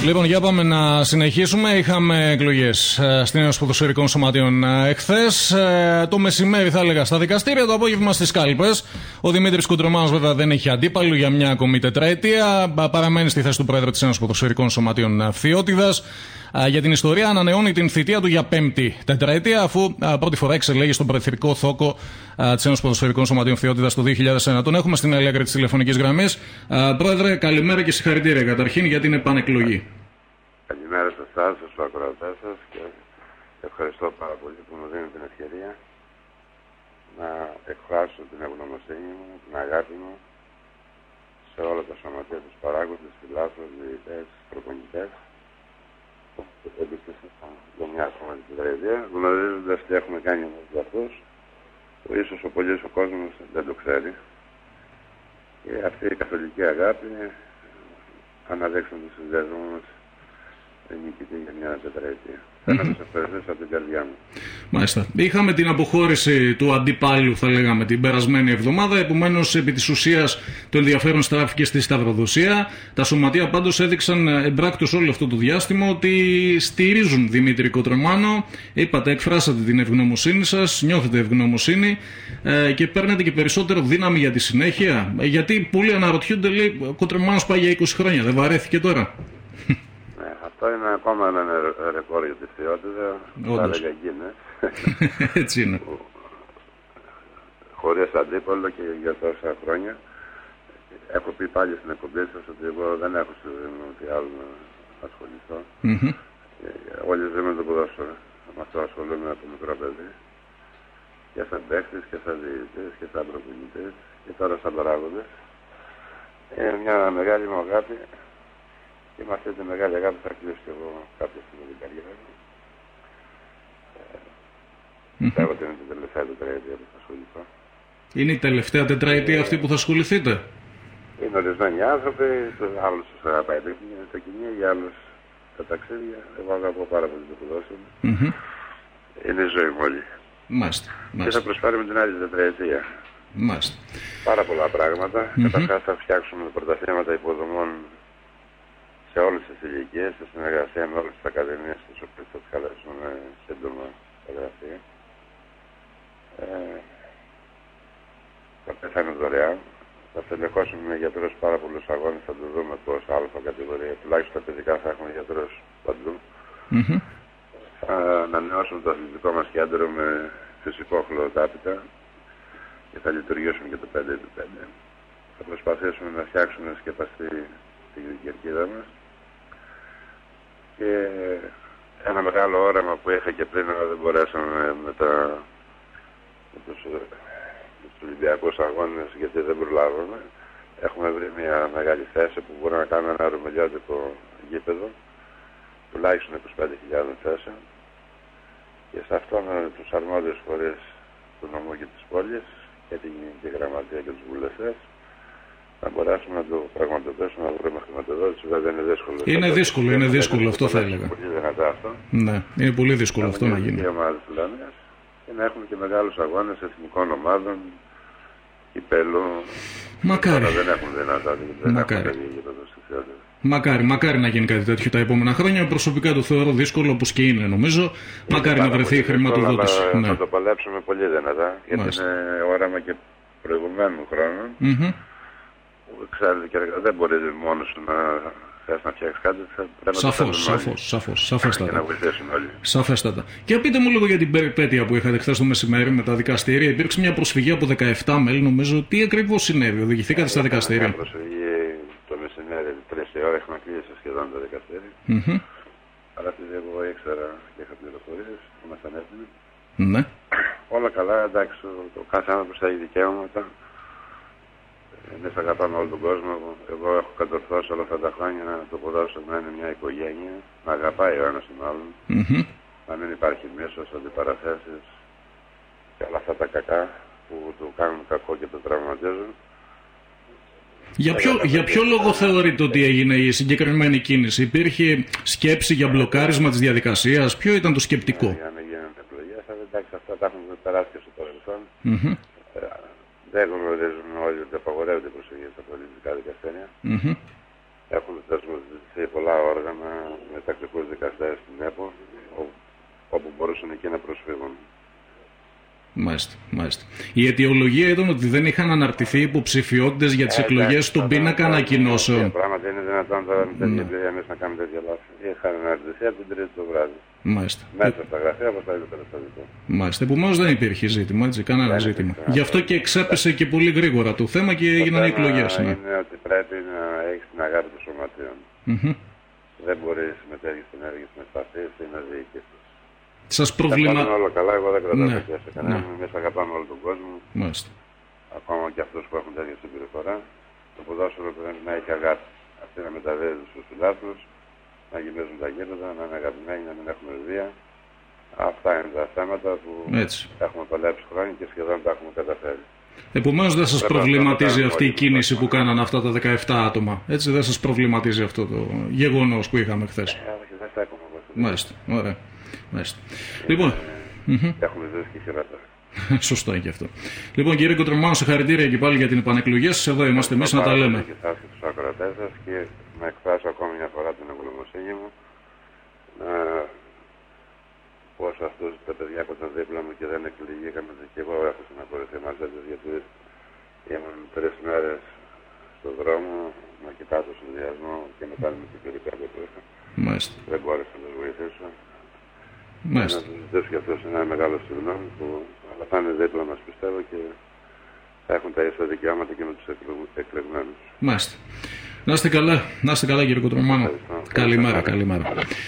Λοιπόν, για πάμε να συνεχίσουμε. Είχαμε εκλογές στην Ένωση Ποδοσφαιρικών Σωματείων εχθές. Το μεσημέρι, θα έλεγα, στα δικαστήρια, το απόγευμα στις κάλπες. Ο Δημήτρης Κουντρομάνος, βέβαια, δεν έχει αντίπαλο για μια ακόμη τετραετία. Παραμένει στη θέση του Πρόεδρου της Ένωσης Ποδοσφαιρικών Σωματείων Φθιώτιδας. Για την ιστορία, ανανεώνει την θητεία του για 5η τετραετία, αφού πρώτη φορά εξελέγει στον προεδρικό θόκο της Ένωσης Ποδοσφαιρικών Σωματείων Φθιώτιδας το 2001. Τον έχουμε στην Αλέγκρη της τηλεφωνικής γραμμής. Πρόεδρε, καλημέρα και συγχαρητήρια καταρχήν για την επανεκλογή. Καλημέρα σε εσάς, στους ακροατές σας, και ευχαριστώ πάρα πολύ που μου δίνει την ευκαιρία να εκφράσω την ευγνωμοσύνη μου, την αγάπη μου σε όλα τα σωματεία, τους παράγοντες, φιλάθλους, διαιτητές, προπονητές που εμπιστεύτηκαν για μια ακόμα τετραετία, γνωρίζοντας τι έχουμε κάνει εμείς για αυτούς, που ίσως ο πολύς ο κόσμος δεν το ξέρει. Και αυτή η καθολική αγάπη, αναδείξουν τους συνδέσμους μας, νικητή για μια τετραετία. Θέλω να σας ευχαριστήσω από την καρδιά μου. Μάλιστα. Είχαμε την αποχώρηση του αντιπάλου, θα λέγαμε, την περασμένη εβδομάδα. Επομένως, επί της ουσίας, το ενδιαφέρον στράφηκε στη σταυροδοσία. Τα σωματεία πάντως έδειξαν εμπράκτως όλο αυτό το διάστημα ότι στηρίζουν Δημήτρη Κουντρομάνο. Είπατε, εκφράσατε την ευγνωμοσύνη σας, νιώθετε ευγνωμοσύνη και παίρνετε και περισσότερο δύναμη για τη συνέχεια. Γιατί πολλοί αναρωτιούνται, λέει, ο Κουντρομάνος πάει για 20 χρόνια, δεν βαρέθηκε τώρα? Αυτό είναι ακόμα ένα ρεκόρ για τη Φθιώτιδα, θα έλεγα Guinness. Έτσι είναι. Χωρίς αντίπολο και για τόσα χρόνια. Έχω πει πάλι στην εκπομπή σας ότι εγώ δεν έχω στη ζωή μου τι άλλο να ασχοληθώ. Όλοι ζούμε το ποδόσφαιρο. Με αυτό ασχολούμαι από μικρό παιδί. Και σαν παίκτης και σαν διαιτητής και σαν προπονητής και τώρα σαν παράγοντες. Είναι μια μεγάλη μου αγάπη. Και με αυτή τη μεγάλη αγάπη θα κλείσω και εγώ κάποια στιγμή την καριέρα μου. Πιστεύω ότι είναι την τελευταία τετραετία που θα ασχοληθώ. Είναι η τελευταία τετραετία αυτή που θα ασχοληθείτε? Είναι ορισμένοι άνθρωποι, άλλους τους αγαπάει το κοινή, για άλλους τα ταξίδια. Εγώ αγαπώ πάρα πολύ το ποδόσφαιρο. Είναι η ζωή μου όλη. Μάλιστα. Και θα προσφέρουμε την άλλη τετραετία. Μάλιστα. Πάρα πολλά πράγματα. Καταρχάς θα φτιάξουμε πρωταθλήματα υποδομών σε όλες τις ηλικίες, σε συνεργασία με όλες τις ακαδημίες, τις οποίες θα τις καλέσουμε σύντομα στα γραφεία. Θα είναι δωρεάν. Θα στελεχώσουμε με γιατρούς πάρα πολλούς αγώνες, θα το δούμε πώς αλφα κατηγορία. Τουλάχιστον τα παιδικά θα έχουμε γιατρούς παντού. Θα ανανεώσουμε το αθλητικό μας κέντρο με φυσικό χλωροτάπητα και θα λειτουργήσουμε και το 5x5. Θα προσπαθήσουμε να φτιάξουμε σκεπαστή την κερκίδα μας. Και ένα μεγάλο όραμα που είχα και πριν, αλλά δεν μπορέσαμε με τους Ολυμπιακούς αγώνες, γιατί δεν προλάβαμε. Έχουμε βρει μια μεγάλη θέση που μπορούμε να κάνουμε ένα ρουμελιώτικο γήπεδο, τουλάχιστον 25.000 θέσεων, και σε αυτό με τους αρμόδιους φορείς του νομού και της πόλης και την γραμματεία και τους βουλευτές να μπορέσουμε να το πραγματοποιήσουμε, να βρούμε χρηματοδότηση. Βέβαια είναι δύσκολο. Είναι δύσκολο, αυτό θα έλεγα. Πολύ δυνατά αυτό. Ναι, είναι πολύ δύσκολο αυτό να γίνει. Και να έχουμε και μεγάλους αγώνες εθνικών ομάδων, κυπέλλου. Μακάρι. Δεν έχουν δυνατότητα. Μακάρι να γίνει κάτι τέτοιο τα επόμενα χρόνια. Προσωπικά το θεωρώ δύσκολο, όπως και είναι νομίζω. Μακάρι να βρεθεί η χρηματοδότηση. Να το παλέψουμε πολύ δυνατά, γιατί είναι όραμα και προηγουμένου χρόνου. Ξέρετε, και δεν μπορεί μόνος να θες να φτιάξεις κάτι, θα πρέπει σαφέστατα. Και να βοηθήσουν όλοι. Σαφέστατα. Και πείτε μου λίγο για την περιπέτεια που είχατε χθες το μεσημέρι με τα δικαστήρια. Υπήρξε μια προσφυγή από 17 μέλη, νομίζω. Τι ακριβώς συνέβη, οδηγηθήκατε στα δικαστήρια? Μια προσφυγή το μεσημέρι, 3 η ώρα, έχουμε κλείσει σχεδόν τα δικαστήρια. Αλλά επειδή εγώ ήξερα και είχα πληροφορίες, ήμασταν έτοιμοι. Ναι. Όλα καλά, εντάξει, το κάθε άνθρωπος θα έχει δικαίωματα. Εμείς αγαπάμε όλο τον κόσμο. Εγώ έχω κατορθώσει όλα αυτά τα χρόνια να το ποδόσφαιρο να είναι μια οικογένεια, να αγαπάει ο ένας τον άλλον, να μην υπάρχει μίσος, αντιπαραθέσεις και όλα αυτά τα κακά που του κάνουν κακό και το τραυματίζουν. Για ποιο λόγο θεωρείτε ότι έγινε η συγκεκριμένη κίνηση? Υπήρχε σκέψη για μπλοκάρισμα της διαδικασίας? Ποιο ήταν το σκεπτικό? Για να γίνουν εκλογές, εντάξει, αυτά τα έχουμε περάσει και στο παρελθόν. Δεν γνωρίζουμε όλοι ότι απαγορεύονται οι προσφυγές στα πολιτικά δικαστήρια. Έχουν θεσμοθετηθεί πολλά όργανα με τακτικούς δικαστές στην ΕΠΟ, όπου μπορούσαν εκεί να προσφύγουν. Μάλιστα, μάλιστα. Η αιτιολογία ήταν ότι δεν είχαν αναρτηθεί υποψηφιότητες για τις εκλογές στον πίνακα ανακοινώσεων. Πράγματι είναι δυνατόν τώρα με τέτοια εμπειρία εμείς να κάνουμε τέτοια λάθη. Είχαν αναρτηθεί από την Τρίτη το βράδυ. Μάλιστα. Μέσα στα γραφεία από τα ίδια περιστατικά. Μάλιστα. Επομένως δεν υπήρχε ζήτημα, έτσι, κανένα ζήτημα. Γι' αυτό και εξέπεσε και πολύ γρήγορα το θέμα και έγιναν οι εκλογές. Είναι ότι πρέπει να έχεις την αγάπη των σωματείων. Δεν μπορείς να συμμετέχεις στην έργεια με σταθείς ή να διοικήσεις. Σας προβλήμα. Όλα καλά, εγώ δεν κρατάω τέτοια σε κανέναν. Εμείς αγαπάμε όλο τον κόσμο. Μάλιστα. Ακόμα και αυτούς που έχουν τέτοια συμπεριφορά. Το ποδόσφαιρο πρέπει να έχει αγάπη. Αυτοί να μεταδίδουν στους φιλάθλους, να γεμίζουν τα γήπεδα, να είναι αγαπημένοι, να μην έχουν βία. Αυτά είναι τα θέματα που έχουμε παλέψει χρόνια και σχεδόν τα έχουμε καταφέρει. Επομένως δεν σας προβληματίζει αυτή η κίνηση που κάνανε αυτά τα 17 άτομα. Έτσι δεν σας προβληματίζει αυτό το γεγονός που είχαμε χθες. Δεν θα έχουμε. Μάλιστα, ωραία. Μάλιστα. Λοιπόν. Έχουμε ζήσει και χειρότερα. Σωστό είναι και αυτό. Λοιπόν, κύριε Κοτρομάνο, συγχαρητήρια και πάλι για την επανεκλογή σας. Εδώ είμαστε εμείς να τα λέμε. Και εσάς και τους ακροατές σας και να εκφράσω ακόμη μια φορά την ευγνωμοσύνη μου. Πως αυτούς τα παιδιά που ήταν δίπλα μου και δεν εκλεγήκαμε και εγώ έχω συναπορριθεί μαζί τους, γιατί ήμουν 3 μέρες στον δρόμο να κοιτάω το συνδυασμό και μετά με την περιπέτεια που είχα. Μάλιστα. Δεν μπόρεσα να τους βοηθήσω. Μάλιστα. Να τους ζητήσω και αυτός ένα μεγάλο συγγνώμη που αλλά θα είναι δίπλα μας, πιστεύω, και θα έχουν τα ίσα δικαιώματα και με τους εκλεγμένους. Μάλιστα. Να είστε καλά, κύριε Κοτρομάνο. Καλημέρα.